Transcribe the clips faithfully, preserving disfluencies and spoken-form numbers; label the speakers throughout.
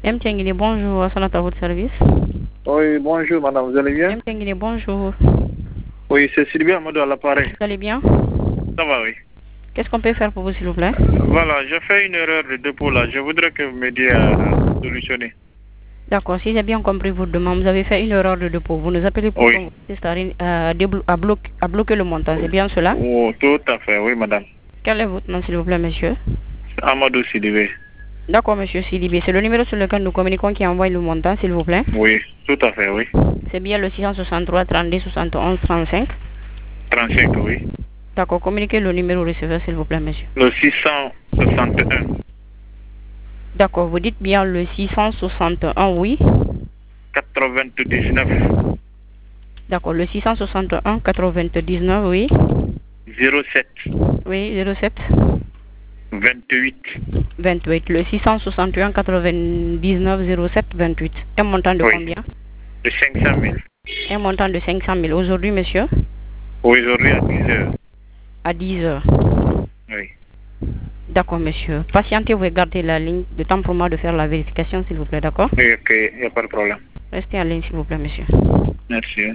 Speaker 1: M. Tiengini, bonjour, Sonata à votre service.
Speaker 2: Oui, bonjour madame, vous allez bien?
Speaker 1: M. Tiengini, bonjour.
Speaker 2: Oui, c'est Sylvie Amadou à l'appareil.
Speaker 1: Vous allez bien?
Speaker 2: Ça va, oui.
Speaker 1: Qu'est-ce qu'on peut faire pour vous, s'il vous plaît?
Speaker 2: Voilà, j'ai fait une erreur de dépôt là. Je voudrais que vous m'aidiez à solutionner.
Speaker 1: D'accord, si j'ai bien compris votre demande, vous avez fait une erreur de dépôt. Vous nous appelez pour
Speaker 2: Oui.
Speaker 1: qu'on vous assiste à, à, déblo- à bloquer, à bloquer le montant, c'est bien cela?
Speaker 2: Oh, tout à fait, oui madame.
Speaker 1: Quel est votre nom, s'il vous plaît, monsieur?
Speaker 2: Amadou Sidibé.
Speaker 1: D'accord, monsieur Sidibé. C'est le numéro sur lequel nous communiquons qui envoie le montant, s'il vous plaît?
Speaker 2: Oui, tout à fait, oui.
Speaker 1: C'est bien le six cent soixante-trois trente-deux soixante et onze trente-cinq?
Speaker 2: trente-cinq, oui.
Speaker 1: D'accord, communiquez le numéro receveur, s'il vous plaît, monsieur.
Speaker 2: Le six cent soixante et un.
Speaker 1: D'accord, vous dites bien le six cent soixante et un, oui.
Speaker 2: quatre-vingt-dix-neuf.
Speaker 1: D'accord, le six cent soixante et un quatre-vingt-dix-neuf, oui.
Speaker 2: zéro sept.
Speaker 1: Oui, zéro sept.
Speaker 2: vingt-huit.
Speaker 1: vingt-huit. Le six cent soixante et un quatre-vingt-dix-neuf zéro sept vingt-huit. Un montant de
Speaker 2: Oui.
Speaker 1: combien?
Speaker 2: De cinq cent mille.
Speaker 1: Un montant de cinq cent mille. Aujourd'hui, monsieur?
Speaker 2: Aujourd'hui à dix heures.
Speaker 1: À dix heures.
Speaker 2: Oui.
Speaker 1: D'accord, monsieur. Patientez, vous gardez la ligne de temps pour moi de faire la vérification, s'il vous plaît, d'accord?
Speaker 2: Oui, ok, il n'y a pas de problème.
Speaker 1: Restez en ligne, s'il vous plaît, monsieur.
Speaker 2: Merci.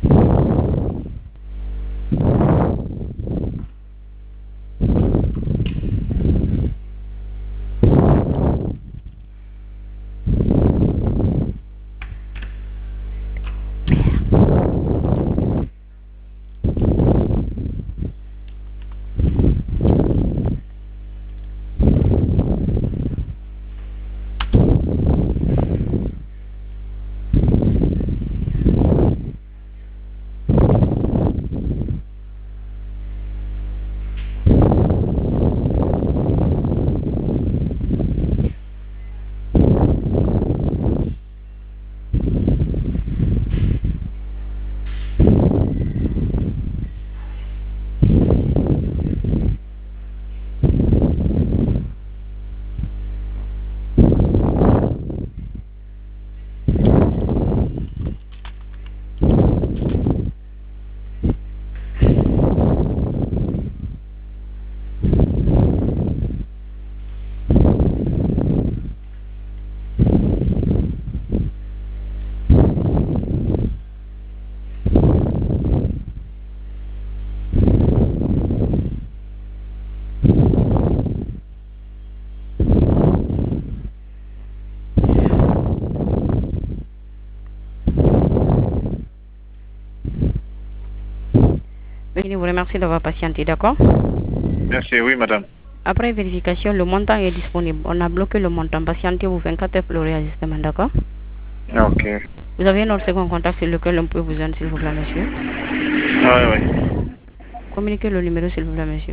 Speaker 1: Je vous remercie d'avoir patienté, d'accord?
Speaker 2: Merci, oui madame.
Speaker 1: Après vérification, le montant est disponible. On a bloqué le montant. Patientez-vous vingt-quatre heures pour le réajustement, d'accord?
Speaker 2: Ok.
Speaker 1: Vous avez notre second contact sur lequel on peut vous joindre, s'il vous plaît, monsieur?
Speaker 2: Oui, oui.
Speaker 1: Communiquez le numéro, s'il vous plaît, monsieur.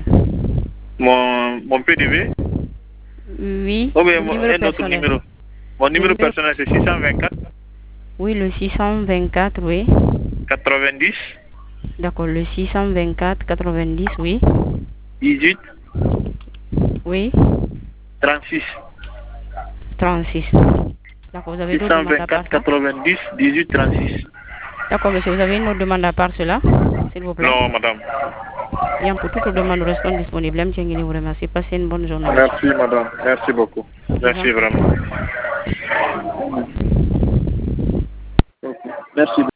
Speaker 2: Mon, mon P D V?
Speaker 1: Oui,
Speaker 2: Oh, mais
Speaker 1: le
Speaker 2: mon,
Speaker 1: numéro
Speaker 2: un autre
Speaker 1: personnel.
Speaker 2: numéro. Mon numéro,
Speaker 1: numéro...
Speaker 2: personnel, c'est six cent vingt-quatre.
Speaker 1: Oui, le six cent vingt-quatre, oui.
Speaker 2: quatre-vingt-dix.
Speaker 1: D'accord, le six cent vingt-quatre quatre-vingt-dix, oui.
Speaker 2: dix-huit.
Speaker 1: Oui.
Speaker 2: trente-six.
Speaker 1: trente-six. D'accord, vous avez d'autres demandes à part ça?
Speaker 2: quatre-vingt-dix, dix-huit, trente-six.
Speaker 1: D'accord, monsieur, vous avez une autre demande à part cela, s'il vous plaît?
Speaker 2: Non, madame.
Speaker 1: Bien, pour toute demande, nous restons disponibles. M. Tiengini vous remercie. Passez une bonne journée.
Speaker 2: Merci, madame. Merci beaucoup. Merci vraiment. Merci.